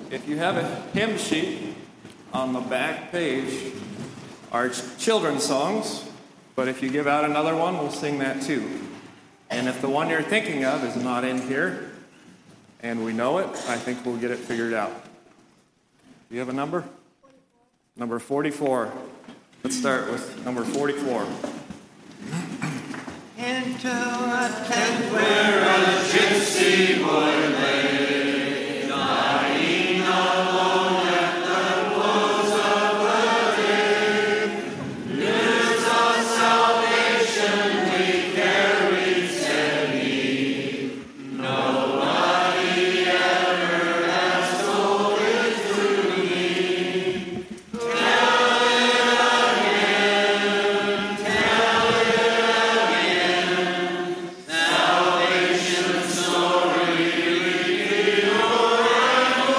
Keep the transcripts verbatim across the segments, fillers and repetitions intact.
If you have a hymn sheet, on the back page are children's songs, but if you give out another one, we'll sing that too. And if the one you're thinking of is not in here, and we know it, I think we'll get it figured out. Do you have a number? Number forty-four. Let's start with number forty-four. Into a tent where a gypsy boy lay, dying alone at the close of the day. News of salvation we carried steady. Nobody ever has told it to me. Tell it again, tell it again. Salvation story, repeat o'er and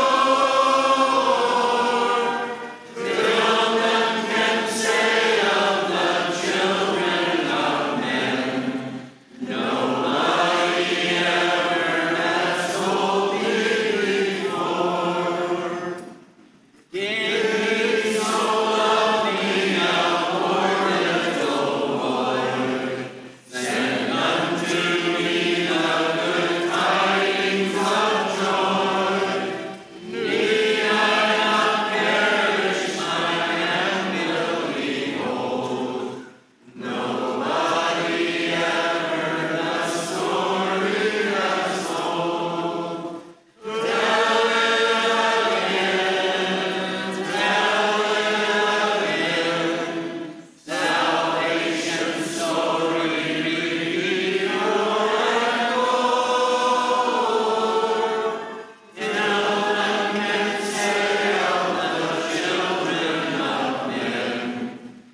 o'er, till none can say of the children of men, nobody ever has told me before. Give me soul of me a poor little boy, send unto me the good tidings of joy. Need I not perish, my hand will behold. Nobody ever the story has told. Tell it again, tell it again. Salvation story, repeat o'er and o'er, till none can say of the children of men,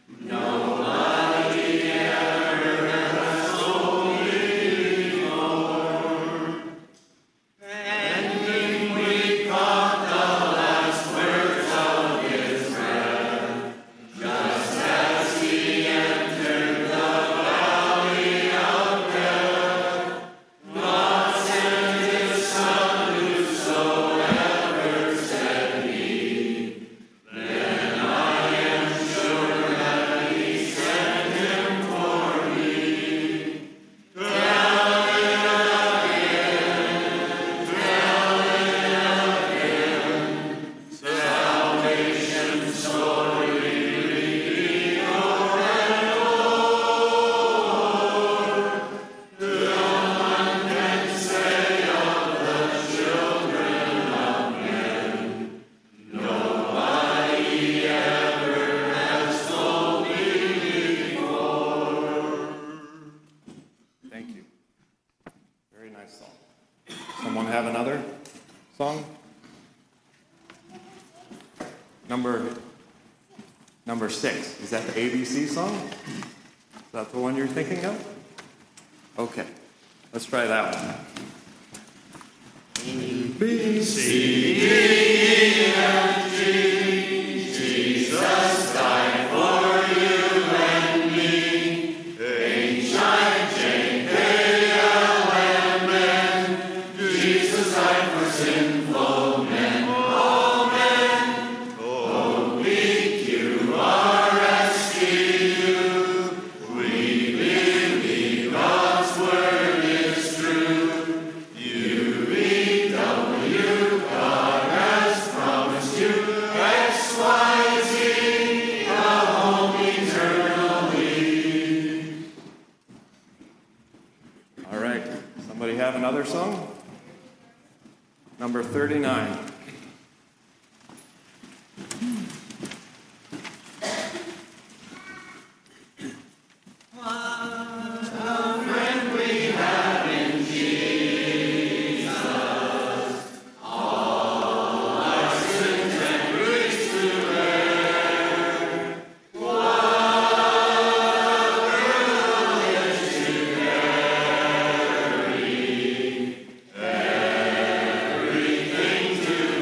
nobody ever has told me before. Pending we caught the last words of his breath, just as he entered the valley of death. God sent his Son, whosoever said he. Then I am sure that he sent him for me. Tell it again, tell it again. Salvation story, repeat o'er and o'er, till none can say of the children of men, nobody ever has told me before. Thank you. Very nice song. Someone have another song? Number number six. Is that the A B C song? Is that the one you're thinking of? Okay. Let's try that one. A, B, C, D, E, F, G. Jesus died for you and me. H, I, J, K, L, M, N. Jesus died for sinful men. All men. O, P, Q, R, S, T, U. We believe God's word is true. U, V, W, God has promised you. X, Y, Z, the home eternally. All right. Somebody have another song? Number thirty-nine. What a friend we have in Jesus. All our sins and griefs to bear. What a privilege to carry everything to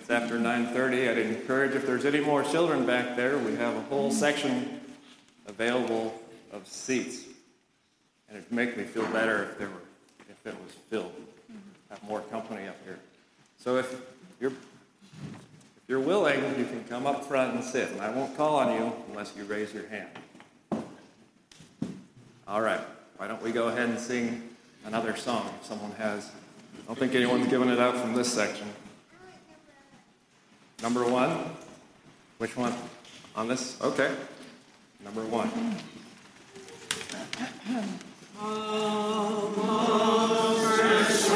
It's after nine thirty. I'd encourage, if there's any more children back there, we have a whole section available of seats. And it'd make me feel better if there were, if it was filled. Have more company up here. So if you're if you're willing, you can come up front and sit, and I won't call on you unless you raise your hand. All right. Why don't we go ahead and sing another song if someone has. I don't think anyone's given it out from this section. Number one. Which one? On this? Okay. Number one. Almost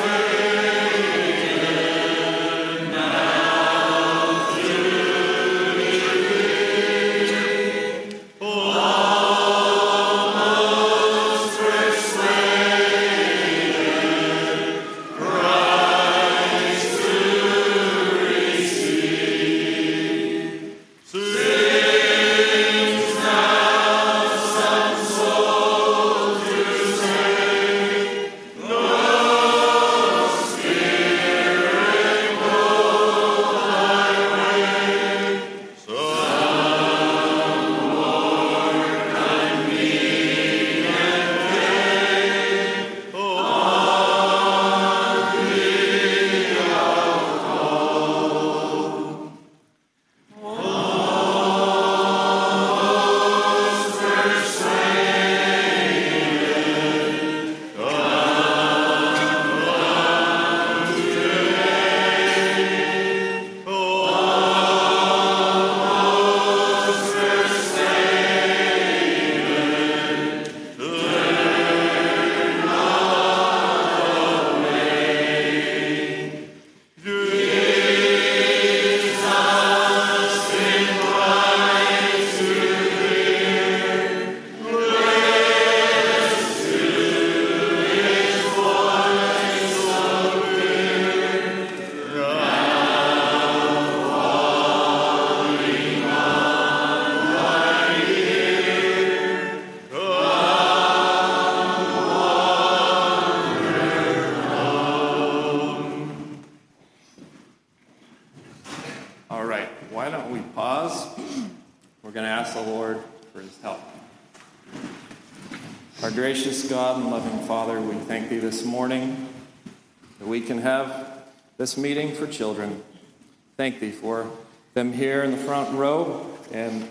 Our gracious God and loving Father, we thank Thee this morning that we can have this meeting for children. Thank Thee for them here in the front row, and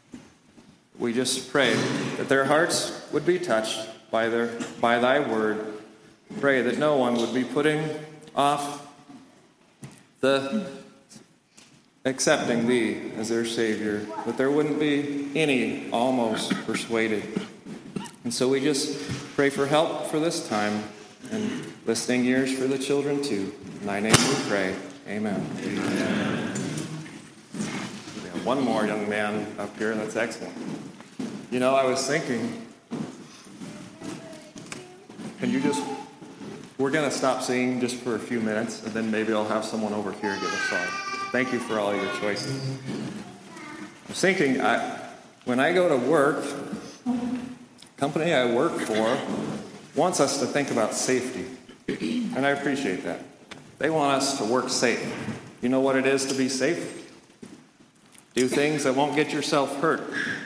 we just pray that their hearts would be touched by their by Thy word. Pray that no one would be putting off the accepting Thee as their Savior, that there wouldn't be any almost persuaded. And so we just pray for help for this time and listening ears for the children too. In Thy name we pray. Amen. Amen. We have one more young man up here. That's excellent. You know, I was thinking, can you just, we're going to stop singing just for a few minutes, and then maybe I'll have someone over here give a song. Thank you for all your choices. I was thinking, I, when I go to work, company I work for wants us to think about safety, and I appreciate that. They want us to work safe. You know what it is to be safe? Do things that won't get yourself hurt.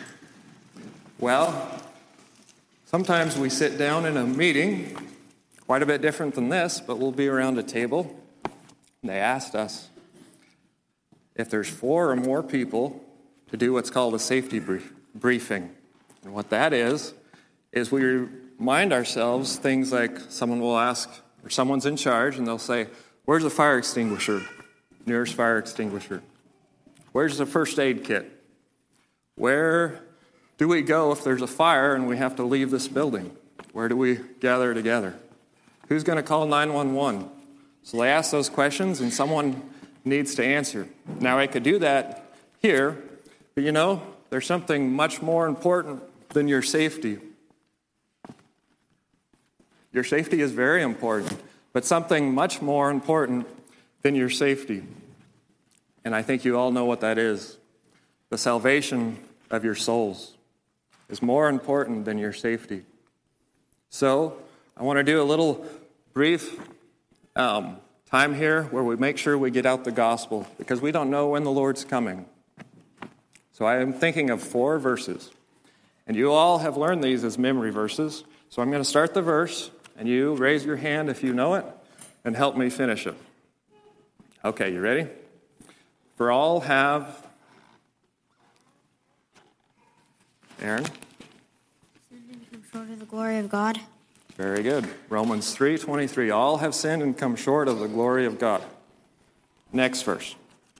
Well, sometimes we sit down in a meeting, quite a bit different than this, but we'll be around a table, and they asked us if there's four or more people to do what's called a safety brief, briefing. And what that is, is we remind ourselves things like someone will ask, or someone's in charge, and they'll say, where's the fire extinguisher? Nearest fire extinguisher. Where's the first aid kit? Where do we go if there's a fire and we have to leave this building? Where do we gather together? Who's going to call nine one one? So they ask those questions, and someone needs to answer. Now, I could do that here, but you know, there's something much more important than your safety. Your safety is very important, but something much more important than your safety. And I think you all know what that is. The salvation of your souls is more important than your safety. So I want to do a little brief um, time here where we make sure we get out the gospel because we don't know when the Lord's coming. So I am thinking of four verses. And you all have learned these as memory verses. So I'm going to start the verse, and you raise your hand if you know it, and help me finish it. Okay, you ready? For all have... Aaron? Sinned and come short of the glory of God. Very good. Romans three twenty-three. All have sinned and come short of the glory of God. Next verse.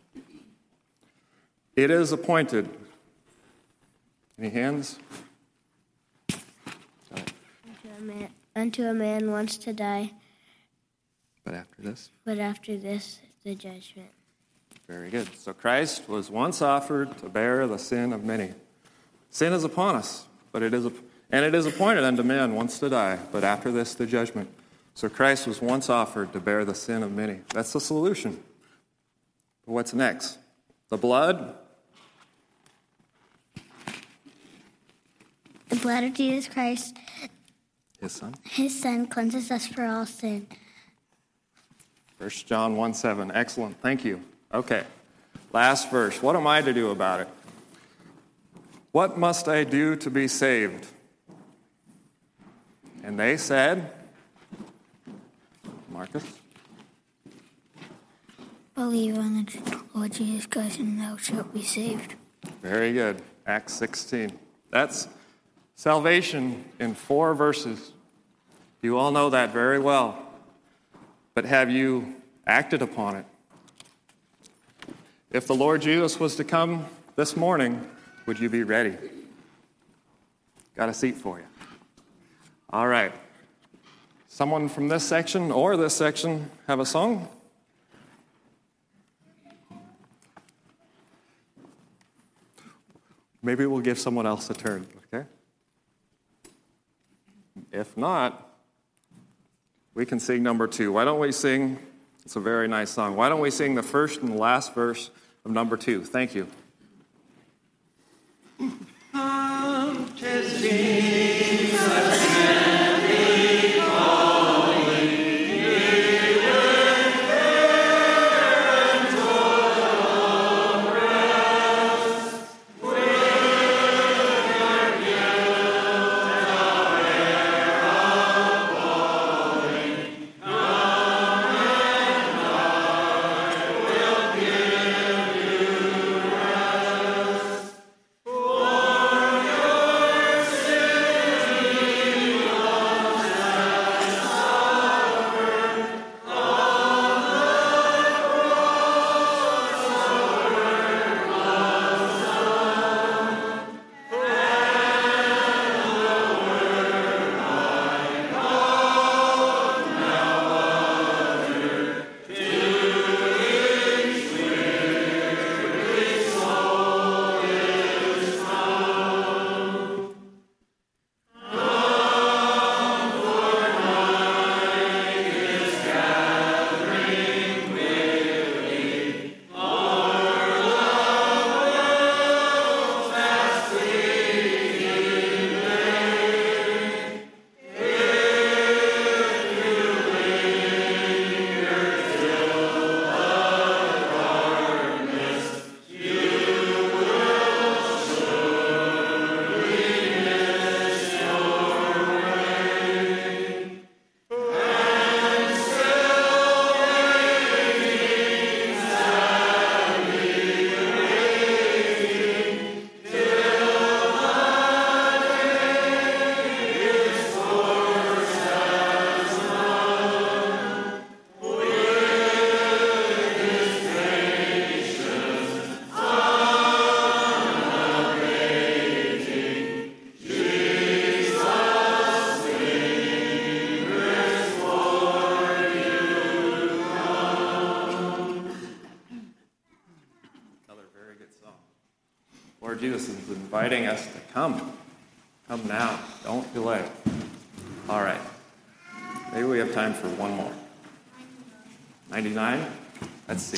It is appointed. Any hands? Unto a man, unto a man wants to die, But after this? but after this, the judgment. Very good. So Christ was once offered to bear the sin of many. Sin is upon us, but it is, and it is appointed unto man once to die, but after this, the judgment. So Christ was once offered to bear the sin of many. That's the solution. But what's next? The blood. The blood of Jesus Christ, His son. his Son, cleanses us for all sin. First John one seven. Excellent. Thank you. Okay. Last verse. What am I to do about it? What must I do to be saved? And they said, Marcus? Believe on the Lord Jesus Christ, and thou shalt be saved. Very good. Acts sixteen. That's salvation in four verses. You all know that very well. But have you acted upon it? If the Lord Jesus was to come this morning, would you be ready? Got a seat for you. All right. Someone from this section or this section have a song? Maybe we'll give someone else a turn, okay? If not, we can sing number two. Why don't we sing? It's a very nice song. Why don't we sing the first and the last verse of number two? Thank you. Come to Jesus and be holy. He will bear toil rest. With your guilt our heir of glory. Come and I will give you rest. Lord Jesus is inviting us to come. Come now. Don't delay. All right. Maybe we have time for one more. ninety-nine? Let's see.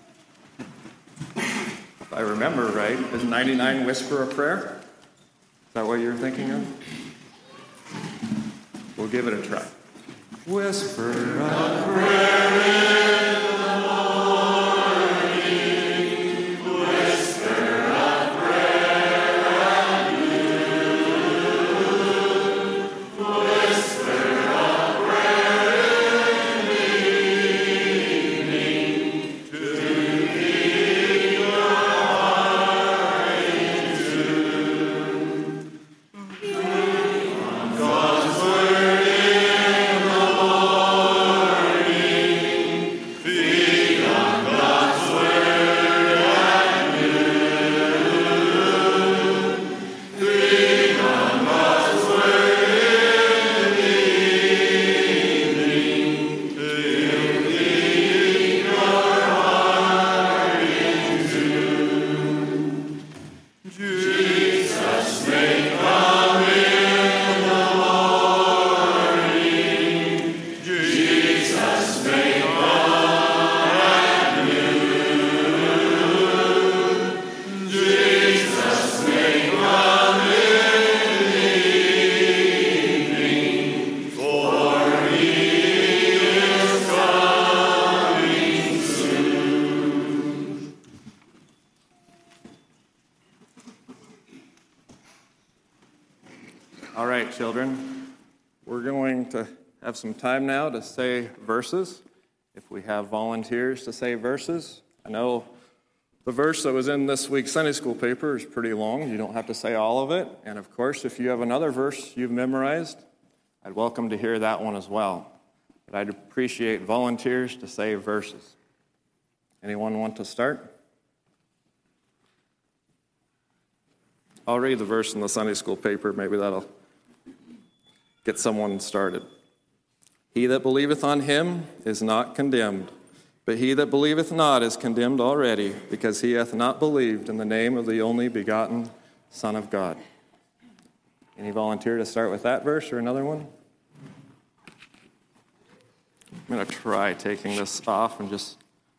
If I remember right, does ninety-nine whisper a prayer? Is that what you're thinking of? We'll give it a try. Whisper a prayer in the morning. Whisper a prayer at noon. Whisper a prayer in the evening to keep your heart in tune. God's word in the morning. Feed on God's word at noon. Feed on God's word in the evening. To keep your heart in tune. Jesus may come in the morning. Jesus may come at noon. Jesus may come in the evening. For he is coming soon. All right, children. We're going to have some time now to say verses. If we have volunteers to say verses. I know the verse that was in this week's Sunday school paper is pretty long. You don't have to say all of it. And of course, if you have another verse you've memorized, I'd welcome to hear that one as well. But I'd appreciate volunteers to say verses. Anyone want to start? I'll read the verse in the Sunday school paper. Maybe that'll get someone started. He that believeth on him is not condemned, but he that believeth not is condemned already, because he hath not believed in the name of the only begotten Son of God. Any volunteer to start with that verse or another one? I'm going to try taking this off and just...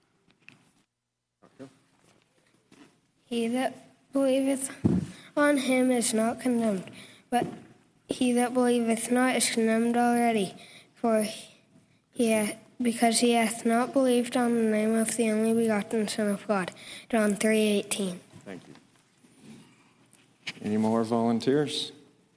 He that believeth on him is not condemned, but he that believeth not is condemned already, for he hath, because he hath not believed on the name of the only begotten Son of God. John three eighteen. Thank you. Any more volunteers?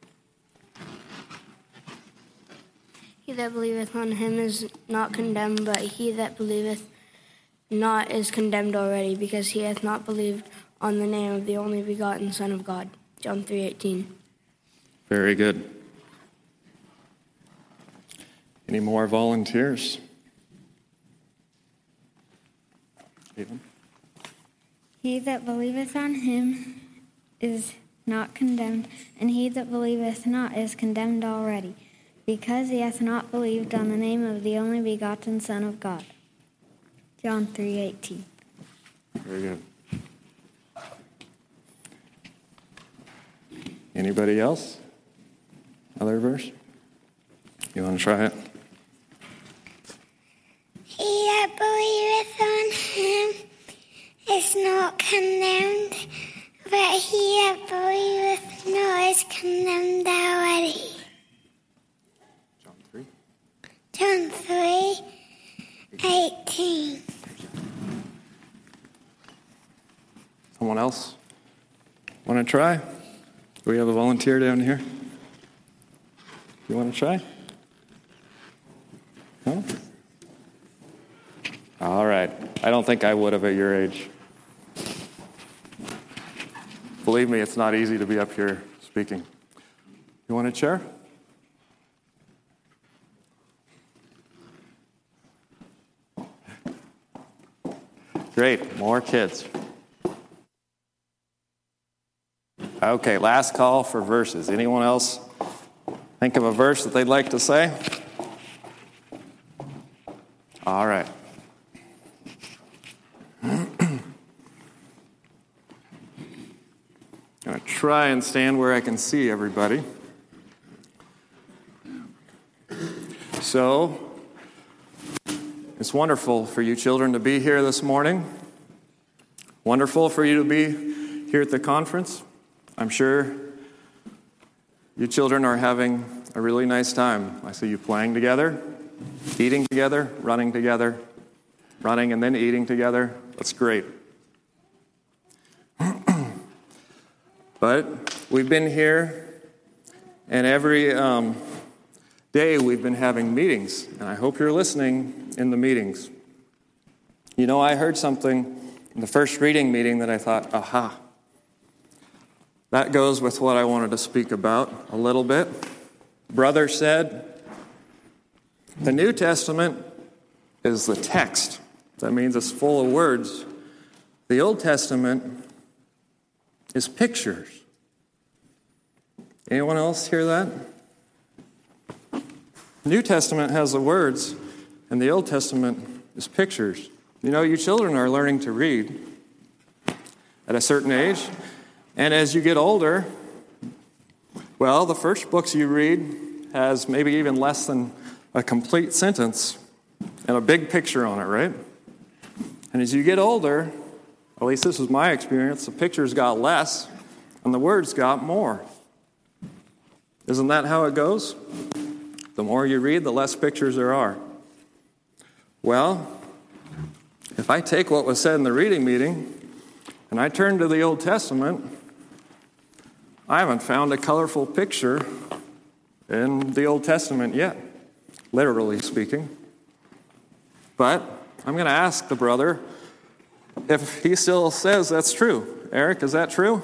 He that believeth on him is not condemned, but he that believeth not is condemned already, because he hath not believed on the name of the only begotten Son of God. John three eighteen. Very good. Any more volunteers? Stephen? He that believeth on him is not condemned, and he that believeth not is condemned already, because he hath not believed on the name of the only begotten Son of God. John three eighteen. Very good. Anybody else? Other verse? You want to try it? He that believeth on him is not condemned, but he that believeth not is condemned already. John three. John three eighteen. Someone else want to try? Do we have a volunteer down here? You want to try? No? All right. I don't think I would have at your age. Believe me, it's not easy to be up here speaking. You want a chair? Great. More kids. Okay, last call for verses. Anyone else think of a verse that they'd like to say? All right. I'm going to try and stand where I can see everybody. So, it's wonderful for you children to be here this morning. Wonderful for you to be here at the conference. I'm sure you children are having a really nice time. I see you playing together. eating together, running together, running and then eating together. That's great. But we've been here, and every um, day we've been having meetings, and I hope you're listening in the meetings. You know, I heard something in the first reading meeting that I thought, aha, that goes with what I wanted to speak about a little bit. Brother said, the New Testament is the text. That means it's full of words. The Old Testament is pictures. Anyone else hear that? The New Testament has the words, and the Old Testament is pictures. You know, you children are learning to read at a certain age, and as you get older, well, the first books you read has maybe even less than a complete sentence and a big picture on it, right? And as you get older, at least this was my experience, the pictures got less and the words got more. Isn't that how it goes? The more you read, the less pictures there are. Well, if I take what was said in the reading meeting and I turn to the Old Testament, I haven't found a colorful picture in the Old Testament yet, literally speaking. But I'm going to ask the brother if he still says that's true. Eric, is that true?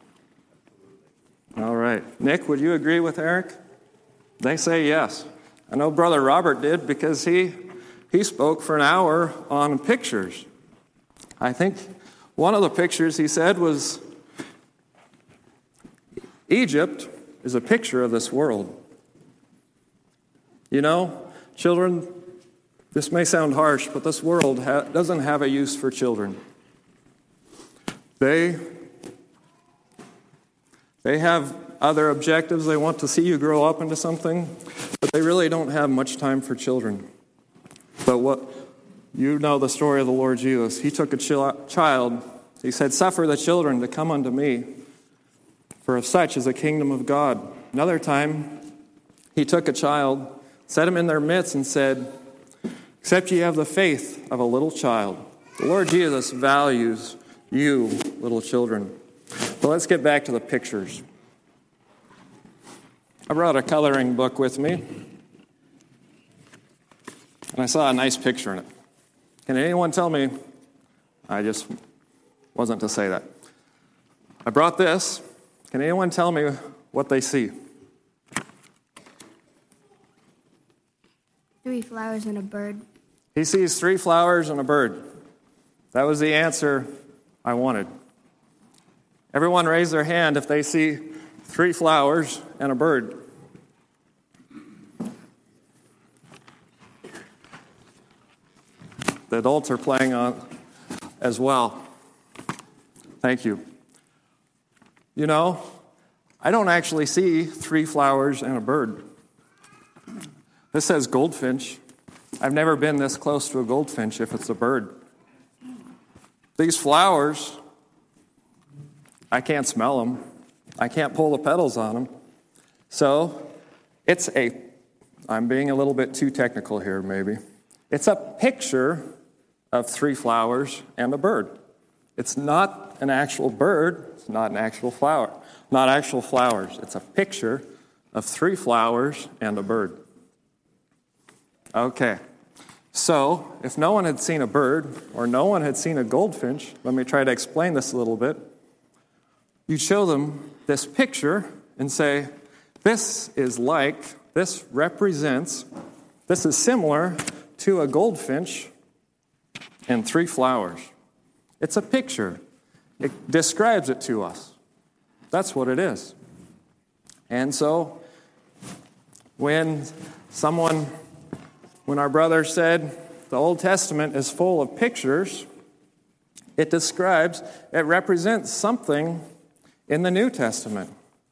All right. Nick, would you agree with Eric? They say yes. I know Brother Robert did because he he spoke for an hour on pictures. I think one of the pictures he said was Egypt is a picture of this world. You know, children, this may sound harsh, but this world ha- doesn't have a use for children. They, they have other objectives. They want to see you grow up into something, but they really don't have much time for children. But what you know the story of the Lord Jesus. He took a ch- child. He said, "Suffer the children to come unto me, for of such is the kingdom of God." Another time, he took a child, set him in their midst, and said, "Except ye have the faith of a little child." The Lord Jesus values you, little children. But let's get back to the pictures. I brought a coloring book with me, and I saw a nice picture in it. Can anyone tell me? I just wasn't to say that. I brought this. Can anyone tell me what they see? Three flowers and a bird. He sees three flowers and a bird. That was the answer I wanted. Everyone raise their hand if they see three flowers and a bird. The adults are playing on as well. Thank you. You know, I don't actually see three flowers and a bird. This says goldfinch. I've never been this close to a goldfinch if it's a bird. These flowers, I can't smell them. I can't pull the petals on them. So it's a, I'm being a little bit too technical here maybe. It's a picture of three flowers and a bird. It's not an actual bird. It's not an actual flower. Not actual flowers. It's a picture of three flowers and a bird. Okay. So, if no one had seen a bird or no one had seen a goldfinch, let me try to explain this a little bit. You show them this picture and say, this is like, this represents, this is similar to a goldfinch and three flowers. It's a picture. It describes it to us. That's what it is. And so, when someone, when our brother said the Old Testament is full of pictures, it describes, it represents something in the New Testament.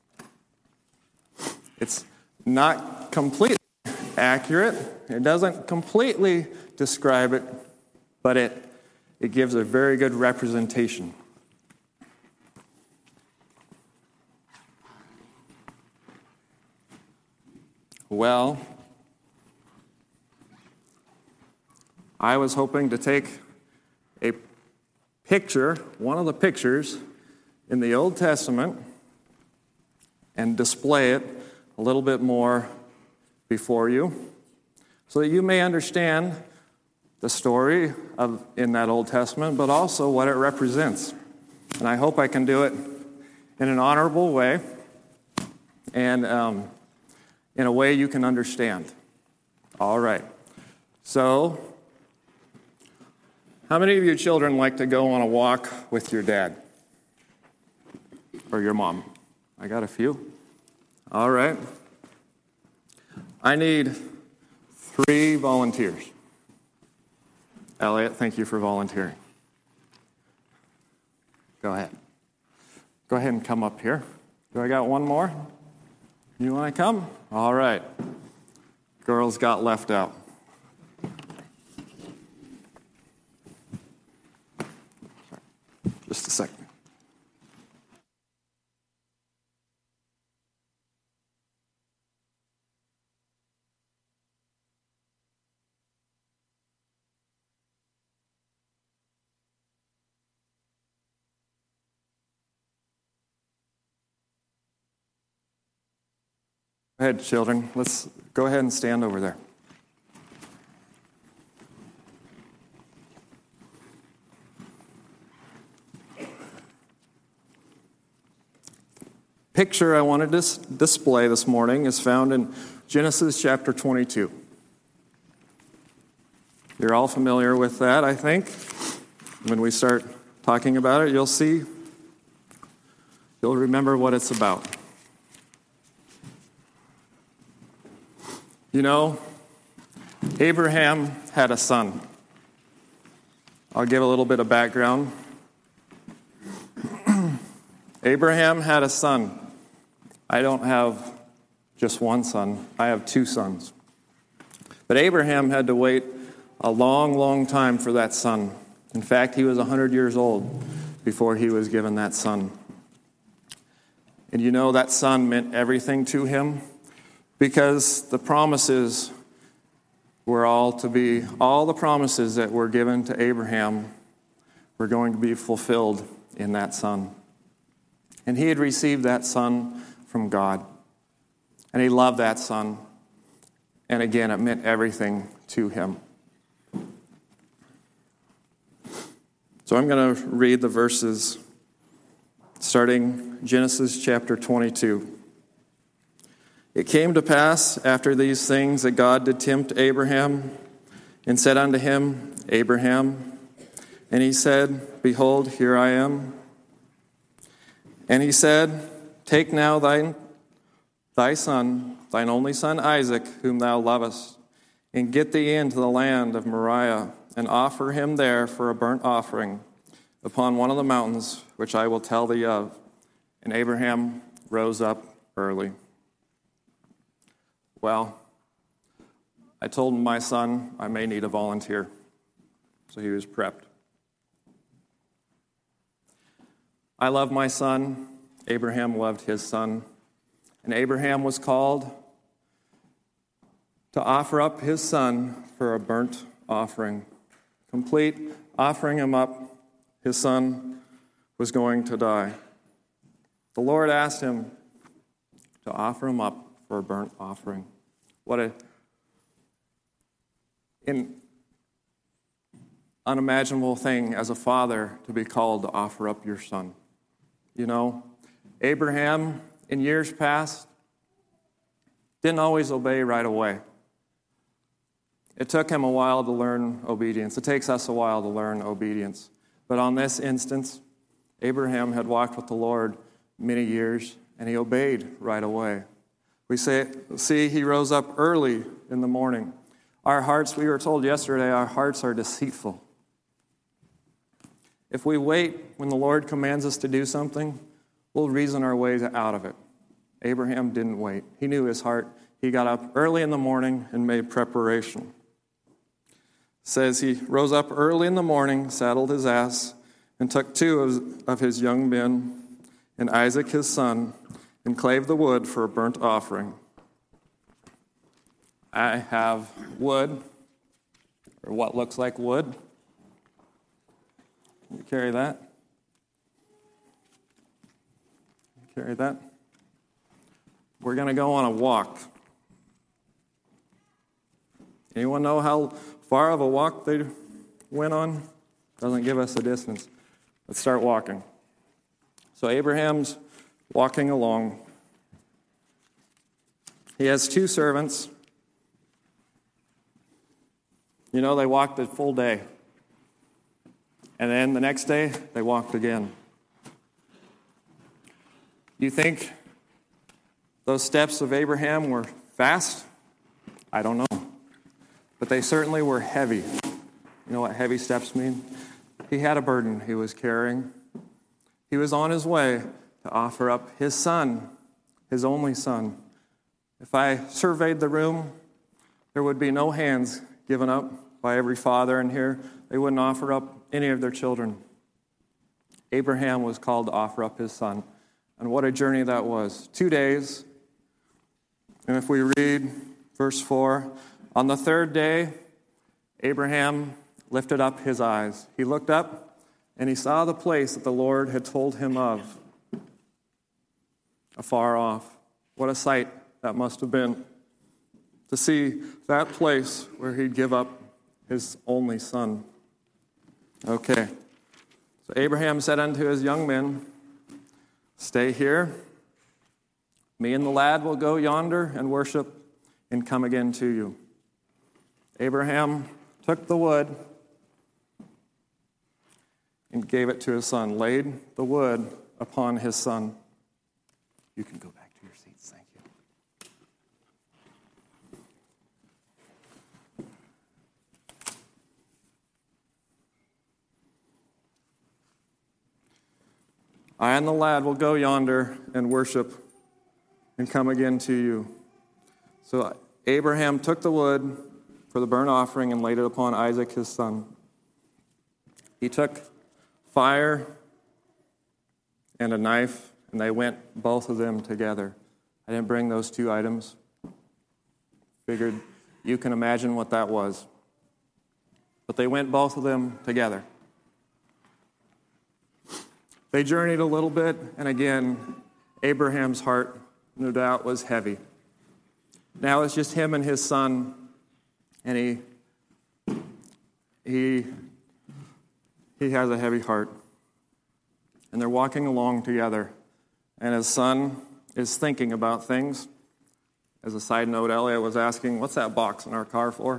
It's not completely accurate. It doesn't completely describe it, but it, it gives a very good representation. Well, I was hoping to take a picture, one of the pictures in the Old Testament, and display it a little bit more before you so that you may understand the story of in that Old Testament, but also what it represents. And I hope I can do it in an honorable way and um, in a way you can understand. All right. So, how many of you children like to go on a walk with your dad or your mom? I got a few. All right. I need three volunteers. Elliot, thank you for volunteering. Go ahead. Go ahead and come up here. Do I got one more? You want to come? All right. Girls got left out. Just a second. Go ahead, children. Let's go ahead and stand over there. Picture I wanted to dis- display this morning is found in Genesis chapter twenty-two. You're all familiar with that, I think. When we start talking about it, you'll see, you'll remember what it's about. You know, Abraham had a son. I'll give a little bit of background. Abraham had a son. I don't have just one son. I have two sons. But Abraham had to wait a long, long time for that son. In fact, he was one hundred years old before he was given that son. And you know, that son meant everything to him because the promises were all to be, all the promises that were given to Abraham were going to be fulfilled in that son. And he had received that son from God. And he loved that son. And again, it meant everything to him. So I'm going to read the verses starting Genesis chapter twenty-two. It came to pass after these things that God did tempt Abraham and said unto him, Abraham. And he said, Behold, here I am. And he said, Take now thine, thy son, thine only son Isaac, whom thou lovest, and get thee into the land of Moriah, and offer him there for a burnt offering upon one of the mountains which I will tell thee of. And Abraham rose up early. Well, I told my son I may need a volunteer, so he was prepped. I love my son. Abraham loved his son. And Abraham was called to offer up his son for a burnt offering. Complete offering him up, his son was going to die. The Lord asked him to offer him up for a burnt offering. What a an unimaginable thing as a father to be called to offer up your son. You know, Abraham, in years past, didn't always obey right away. It took him a while to learn obedience. It takes us a while to learn obedience. But on this instance, Abraham had walked with the Lord many years, and he obeyed right away. We say, see, he rose up early in the morning. Our hearts, we were told yesterday, our hearts are deceitful. If we wait when the Lord commands us to do something, we'll reason our ways out of it. Abraham didn't wait. He knew his heart. He got up early in the morning and made preparation. It says he rose up early in the morning, saddled his ass, and took two of, of his young men and Isaac his son, and clave the wood for a burnt offering. I have wood or what looks like wood. Can you carry that? Carry that. We're going to go on a walk. Anyone know how far of a walk they went on? Doesn't give us a distance. Let's start walking. So Abraham's walking along. He has two servants. You know, they walked a full day. And then the next day, they walked again. You think those steps of Abraham were fast? I don't know. But they certainly were heavy. You know what heavy steps mean? He had a burden he was carrying. He was on his way to offer up his son, his only son. If I surveyed the room, there would be no hands given up by every father in here. They wouldn't offer up any of their children. Abraham was called to offer up his son. And what a journey that was. Two days. And if we read verse four, on the third day, Abraham lifted up his eyes. He looked up and he saw the place that the Lord had told him of, afar off. What a sight that must have been, to see that place where he'd give up his only son. Okay. So Abraham said unto his young men, stay here. Me and the lad will go yonder and worship and come again to you. Abraham took the wood and gave it to his son, laid the wood upon his son. You can go back to your seats. Thank you. I and the lad will go yonder and worship and come again to you. So Abraham took the wood for the burnt offering and laid it upon Isaac his son. He took fire and a knife, and they went, both of them, together. I didn't bring those two items. Figured you can imagine what that was. But they went, both of them, together. They journeyed a little bit, and again, Abraham's heart, no doubt, was heavy. Now it's just him and his son, and he he he has a heavy heart. And they're walking along together, and his son is thinking about things. As a side note, Elliot was asking, what's that box in our car for?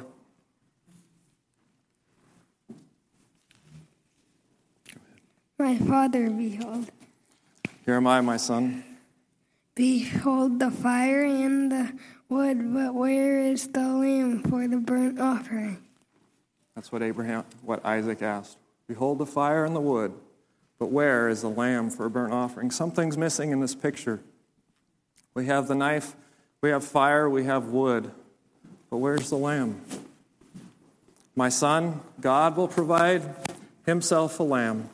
My father, behold. Here am I, my son. Behold the fire and the wood, but where is the lamb for the burnt offering? That's what Abraham, what Isaac asked. Behold the fire and the wood, but where is the lamb for a burnt offering? Something's missing in this picture. We have the knife, we have fire, we have wood, but where's the lamb? My son, God will provide himself a lamb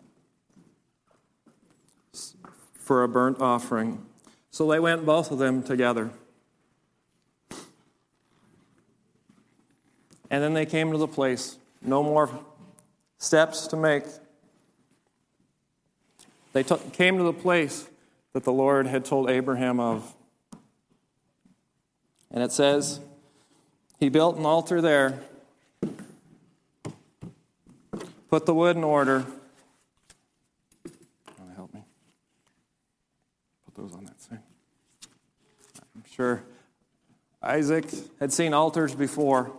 for a burnt offering. So they went, both of them, together. And then they came to the place. No more steps to make. They t- came to the place that the Lord had told Abraham of. And it says, he built an altar there, put the wood in order. Want to help me? Put those on that side. I'm sure Isaac had seen altars before.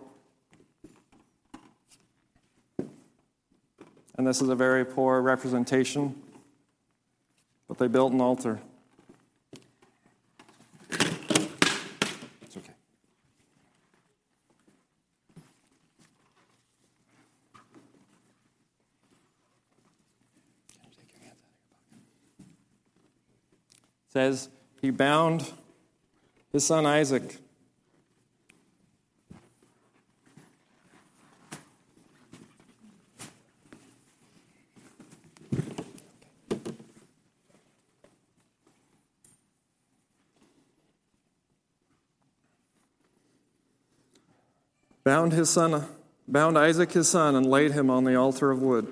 And this is a very poor representation, but they built an altar. It's okay. Can you take your hands out of your pocket? It says, he bound his son Isaac. Bound his son bound Isaac his son, and laid him on the altar of wood.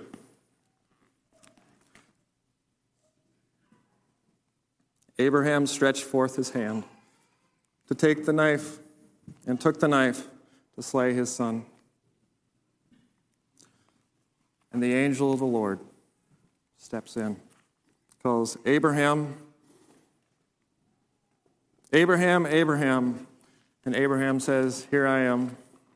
Abraham stretched forth his hand to take the knife, and took the knife to slay his son. And the angel of the Lord steps in, calls Abraham, Abraham, Abraham. And Abraham says, "Here I am."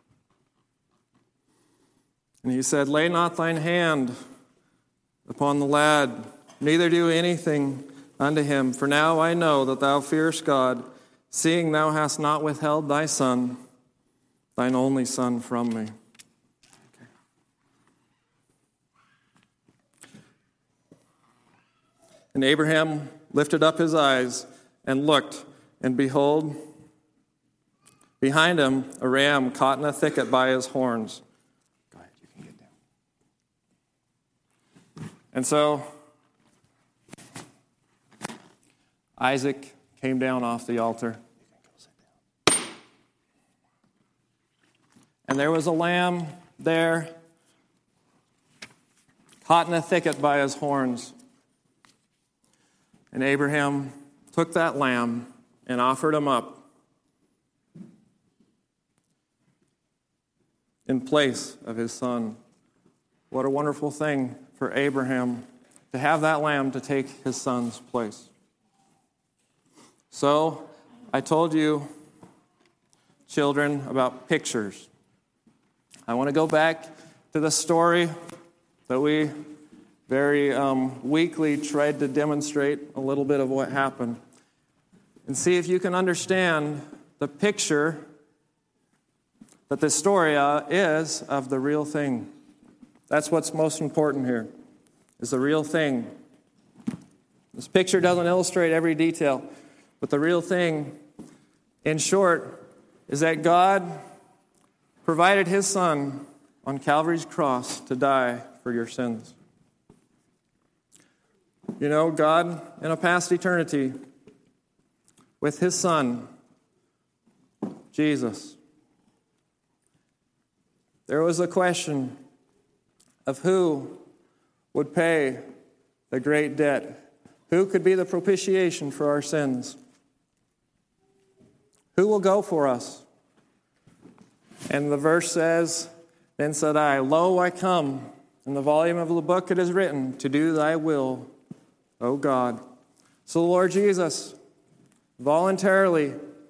And he said, "Lay not thine hand upon the lad, neither do anything unto him. For now I know that thou fearest God, seeing thou hast not withheld thy son, thine only son, from me." Okay. And Abraham lifted up his eyes and looked, and behold, behind him a ram caught in a thicket by his horns. Go ahead, you can get down. And so Isaac came down off the altar. And there was a lamb there, caught in a thicket by his horns. And Abraham took that lamb and offered him up in place of his son. What a wonderful thing for Abraham to have that lamb to take his son's place. So, I told you, children, about pictures. I want to go back to the story that we very um, weakly tried to demonstrate a little bit of what happened, and see if you can understand the picture that this story uh, is of the real thing. That's what's most important here, is the real thing. This picture doesn't illustrate every detail, but the real thing, in short, is that God provided his son on Calvary's cross to die for your sins. You know, God, in a past eternity, with his son, Jesus, there was a question of who would pay the great debt. Who could be the propitiation for our sins? Who will go for us? And the verse says, "Then said I, Lo, I come. In the volume of the book it is written, to do thy will, O God." So the Lord Jesus voluntarily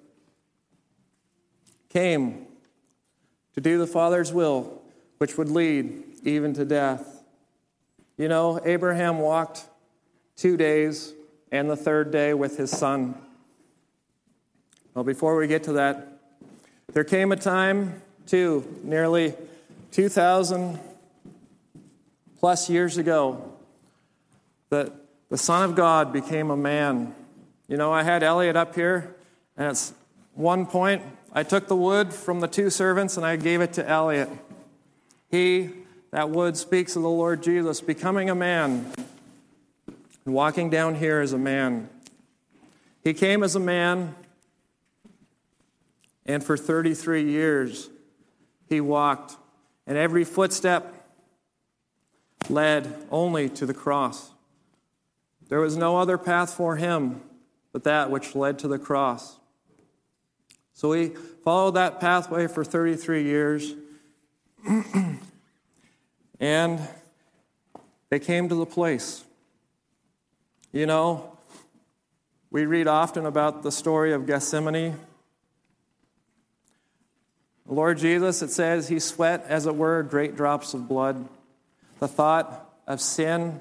came to do the Father's will, which would lead even to death. You know, Abraham walked two days and the third day with his son. Well, before we get to that, there came a time, too, nearly two thousand plus years ago, that the Son of God became a man. You know, I had Elliot up here, and at one point, I took the wood from the two servants and I gave it to Elliot. He, that wood, speaks of the Lord Jesus becoming a man and walking down here as a man. He came as a man, and for thirty-three years, he walked, and every footstep led only to the cross. There was no other path for him but that which led to the cross. So he followed that pathway for thirty-three years, and they came to the place. You know, we read often about the story of Gethsemane. The Lord Jesus, it says, he sweat, as it were, great drops of blood. The thought of sin,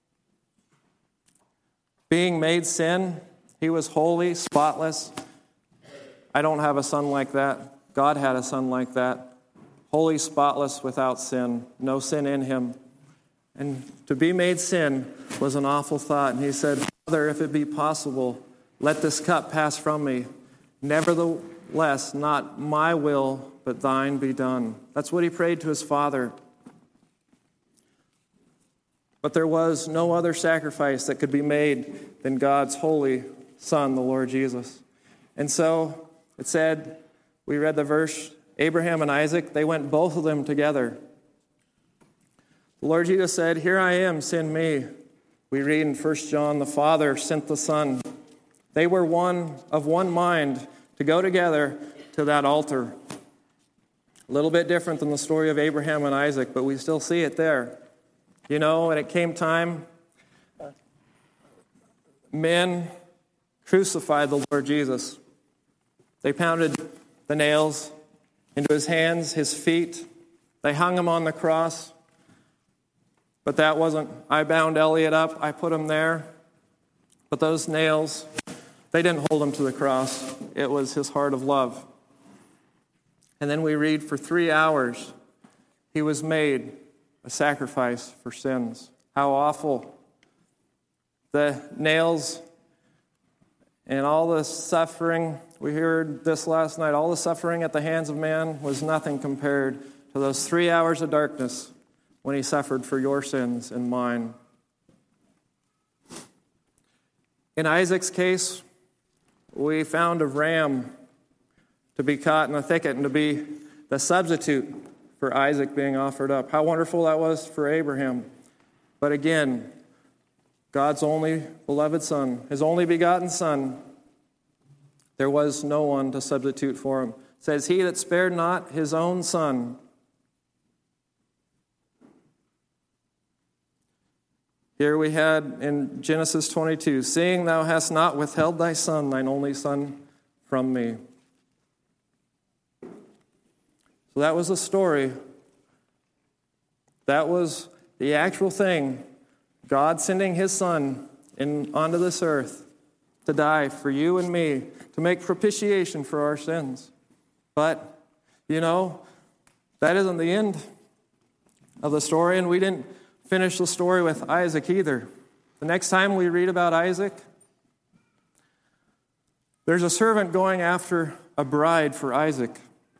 being made sin, he was holy, spotless. I don't have a son like that. God had a son like that. Holy, spotless, without sin. No sin in him. And to be made sin was an awful thought. And he said, Father, if it be possible, let this cup pass from me. Nevertheless, not my will, but thine be done. That's what he prayed to his Father. But there was no other sacrifice that could be made than God's holy Son, the Lord Jesus. And so it said, we read the verse Abraham and Isaac, they went both of them together. The Lord Jesus said, "Here I am, send me." We read in First John, the Father sent the Son. They were one of one mind to go together to that altar. A little bit different than the story of Abraham and Isaac, but we still see it there. You know, when it came time, men crucified the Lord Jesus. They pounded the nails into his hands, his feet. They hung him on the cross. But that wasn't, I bound Elliot up, I put him there. But those nails, they didn't hold him to the cross. It was his heart of love. And then we read, for three hours, he was made a sacrifice for sins. How awful. The nails and all the suffering, we heard this last night, all the suffering at the hands of man was nothing compared to those three hours of darkness when he suffered for your sins and mine. In Isaac's case, we found a ram to be caught in a thicket and to be the substitute for Isaac being offered up. How wonderful that was for Abraham. But again, God's only beloved Son, his only begotten Son, there was no one to substitute for him. It says, he that spared not his own Son. Here we had in Genesis twenty-two, seeing thou hast not withheld thy Son, thine only Son, from me. So that was the story. That was the actual thing. God sending his Son in, onto this earth to die for you and me, to make propitiation for our sins. But, you know, that isn't the end of the story, and we didn't finish the story with Isaac either. The next time we read about Isaac, there's a servant going after a bride for Isaac.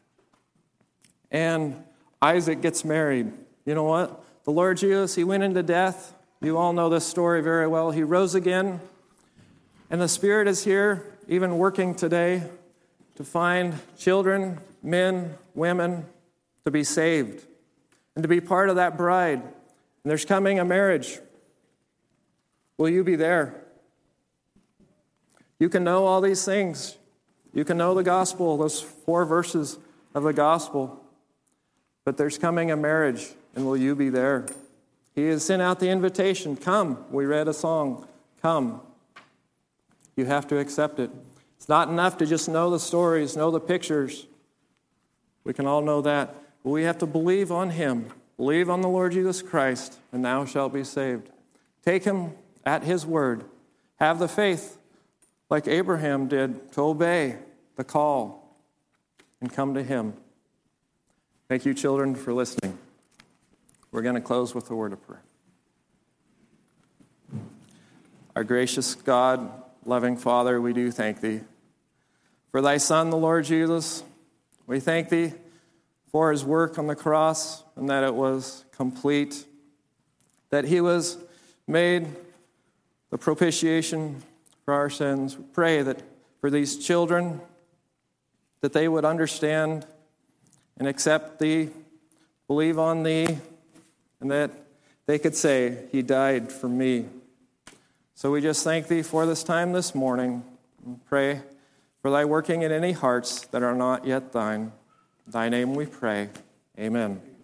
And Isaac gets married. You know what? The Lord Jesus, he went into death. You all know this story very well. He rose again. And the Spirit is here, even working today, to find children, men, women, to be saved and to be part of that bride. And there's coming a marriage. Will you be there? You can know all these things. You can know the gospel, those four verses of the gospel. But there's coming a marriage, and will you be there? He has sent out the invitation. Come. We read a song. Come. You have to accept it. It's not enough to just know the stories, know the pictures. We can all know that. But we have to believe on him. Believe on the Lord Jesus Christ, and thou shalt be saved. Take him at his word. Have the faith, like Abraham did, to obey the call and come to him. Thank you, children, for listening. We're going to close with a word of prayer. Our gracious God, loving Father, we do thank thee for thy Son, the Lord Jesus. We thank thee for his work on the cross and that it was complete, that he was made the propitiation for our sins. We pray that for these children, that they would understand and accept thee, believe on thee, and that they could say, he died for me. So we just thank thee for this time this morning, and pray for thy working in any hearts that are not yet thine. In thy name we pray. Amen.